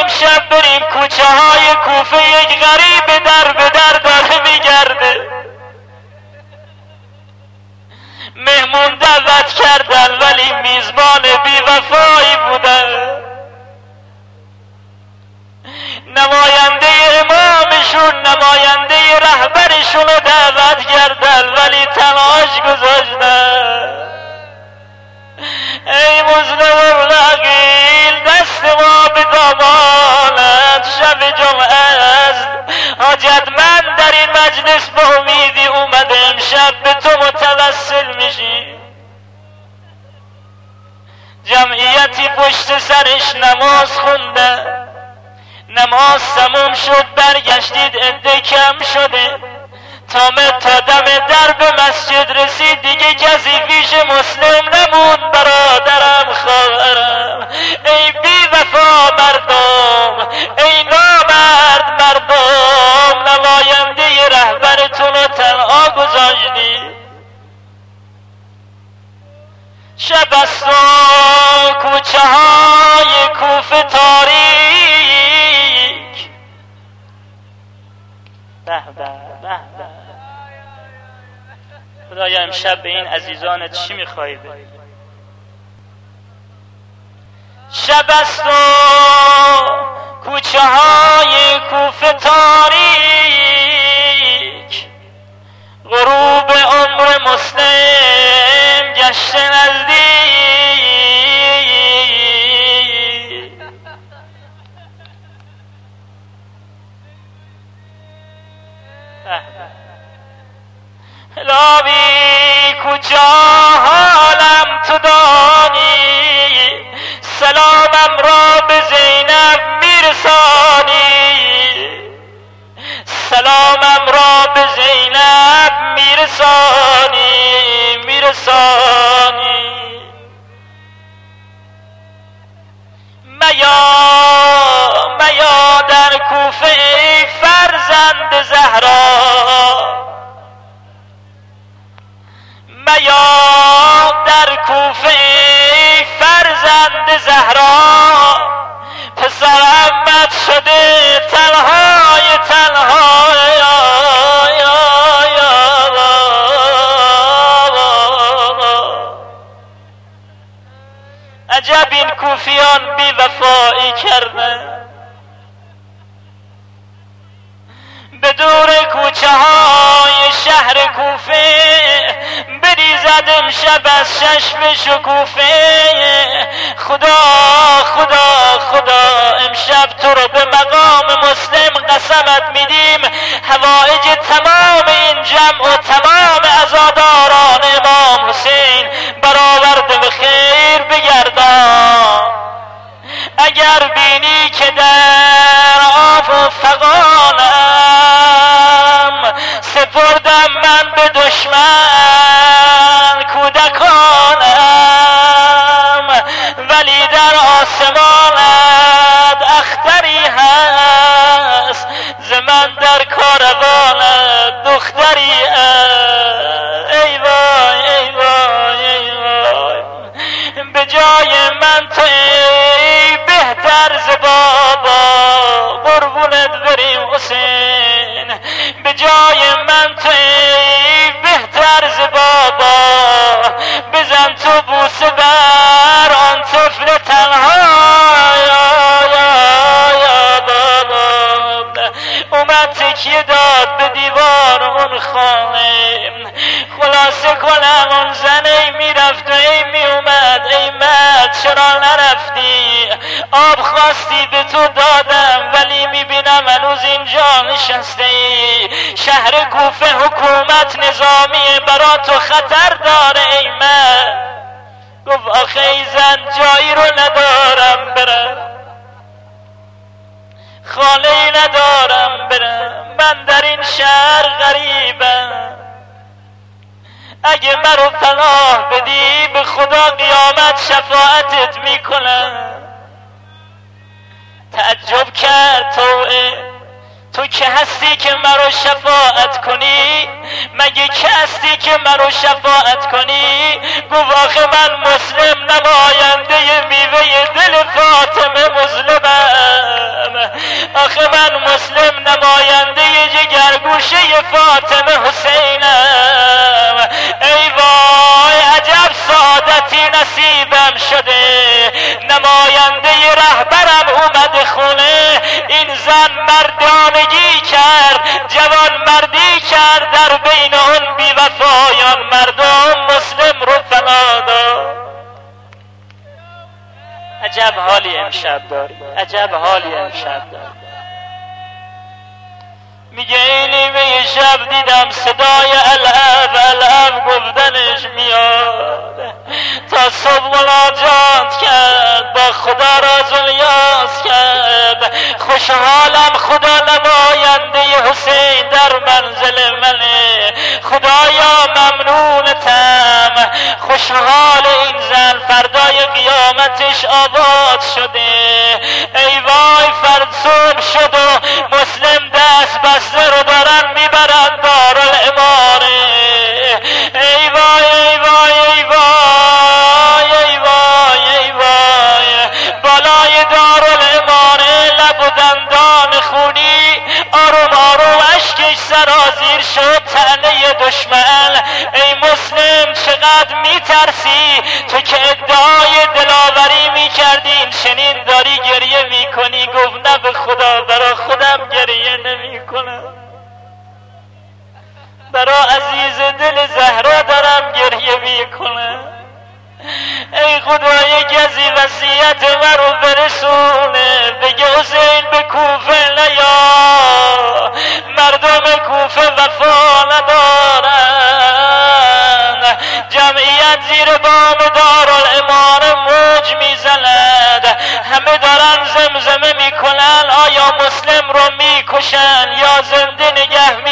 امشب بریم کوچه های کوفه، یک غریب در به در داره میگرده. مهمون دعوت کردن ولی میزبان بی وفایی بودن. نماینده امامشون، نماینده رهبرشون رو دعوت کردن ولی تنهاش گذاشتن. ای مظلوم العقیل، دست ما به دامانت، شب جمعه است، حاجتمند در این مجلس به امیدی اومده امشب به تو متوسل میشی. جمعیتی پشت سرش نماز خوندن، نماز تموم شد، برگشتید عده کم شده. تا دم در به مسجد رسید دیگه کسی پیش مسلم نموند. برادرم، خواهرم، ای بی وفا مردم، ای نامرد مردم، نماینده رهبرتون رو تنها گذاشتید. شب است و کوچه های کوفه تاریک. به به به به. خدایا امشب به این عزیزانت چی میخوایی بگی؟ شب است و کوچه های کوفه تاریک، غروب عمر مسلم گشته نزدیک. لاوی کجا حالم تو دانی، سلامم را به زینب میرسانی، سلامم را به زینب میرسانی، میرسانی. میا در کوفه ای فرزند زهرا، میا در کوفه ای فرزند زهرا، پسرمت شده تنهای تنها. عجب این کوفیان بی وفایی کردن. به دور کوچه های شهر کوفه بریزد امشب از چشم شکوفه. خدا خدا خدا، امشب تو رو به مقام مسلم قسمت میدیم، حوائج تمام این جمع و تمام عزاداران امام حسین برآورده به خیر بگردان. اگر بینی که در آب و فغانم سپردم من به دشمن کودکانم، ولی در آسمانت اختری هست، ز من در کاروانت دختری هست. ای وای ای وای ای وای، به جای من تو ای بهتر ز بابا، قربونت بریم حسین، به جای من تو ای بهتر ز بابا، بزن تو بوسه بر آن طفل تنها. اومد تکیه داد به دیوار اون خانه، خلاصه کنم اون زنه میرفت و ای میومد. ای مرد چرا نرفتی؟ آب خواستی به تو دادم، ولی میبینم هنوز اینجا نشسته ای. شهر کوفه حکومت نظامی برا تو خطر داره. ای مرد گفت آخه ای زن جایی رو ندارم برم، خانه‌ای ندارم برم، من در این شهر غریبم، اگه مرا پناه بدی به خدا قیامت شفاعتت میکنم. تعجب کرد تو که هستی که مرا شفاعت کنی؟ مگه که هستی که مرا شفاعت کنی؟ گفت آخه من مسلم نماینده میوه دل فاطمه مظلمم. جمع شده، نماینده رهبرم اومد خونه. این زن مردانگی کرد، جوان مردی کرد در بین اون بیوفایان مردم، مسلم رو فنا داد. عجب حالی امشب داری، عجب حالی امشب داری. میگه این نیمه شب دیدم صدای الاب الاب گفتنش میاد، تا صبح مناجات کرد، با خدا راز الیاس کرد. خوشحالم خدا نماینده حسین در منزل منه، خدایا ممنونتم. خوشحال این زن فردای قیامتش آباد شده. ای وای فرد صبح شد و مسلم دست بسته رو دارن میبرن دارالامانه. ای وای ای وای ای وای ای وای ای وای، بالای دارالامانه لب و دندان خونی، آروم آروم اشکش سرازیر شد طعنه دشمن. ای مسلم چقدر میترسی تو که ادعای دلاوری میکردیم، چنین داری گریه میکنی؟ گفت نه به خدا، برا خودم گریه نمیکنم، برا عزیز دل زهرا دارم گریه میکنم. ای خدای کسی وصیت مرو برسونه، بگه حسین به کوفه نیا، مردم کوفه وفا ندارن. جمعیت زیر بام دارالامانه موج میزند، همه دارن زمزمه میکنن آیا مسلم رو میکشن یا زنده نگه